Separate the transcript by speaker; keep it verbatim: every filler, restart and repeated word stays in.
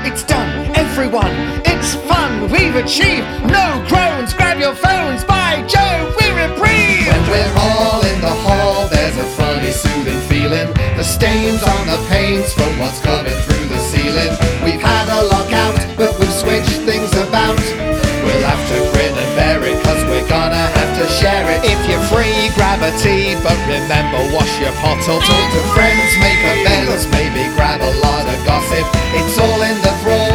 Speaker 1: It's done, everyone, it's fun, we've achieved. No groans, grab your phones, by Jove, we're reprieved.
Speaker 2: When we're all in the hall, there's a funny soothing feeling. The stains on the panes from what's coming through the ceiling. We've had a lockout, but we've switched things about. We'll have to grin and bear it, cause we're gonna have to share it.
Speaker 1: If you're free, grab a tea, but remember, wash your pottle.
Speaker 2: Talk to friends, make amends, maybe grab a lot of gossip. It's all in the thrall